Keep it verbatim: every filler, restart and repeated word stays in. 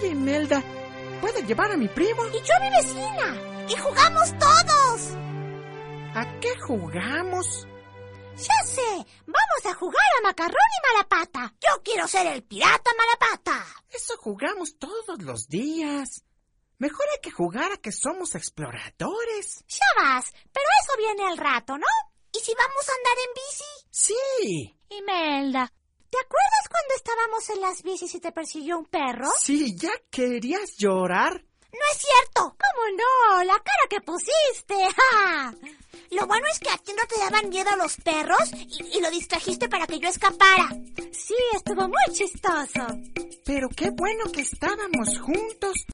Imelda, ¿puedo llevar a mi primo? Y yo a mi vecina. Y jugamos todos. ¿A qué jugamos? Ya sé, vamos a jugar a macarrón y malapata. Yo quiero ser el pirata malapata. Eso jugamos todos los días. Mejor hay que jugar a que somos exploradores. Ya vas, pero eso viene al rato, ¿no? ¿Y si vamos a andar en bici? Sí. Imelda, ¿te acuerdas cuando estábamos en las bicis y te persiguió un perro? Sí, ¿ya querías llorar? ¡No es cierto! ¿Cómo no? ¡La cara que pusiste! ¡Ja! Lo bueno es que a ti no te daban miedo los perros y, y lo distrajiste para que yo escapara. Sí, estuvo muy chistoso. Pero qué bueno que estábamos juntos.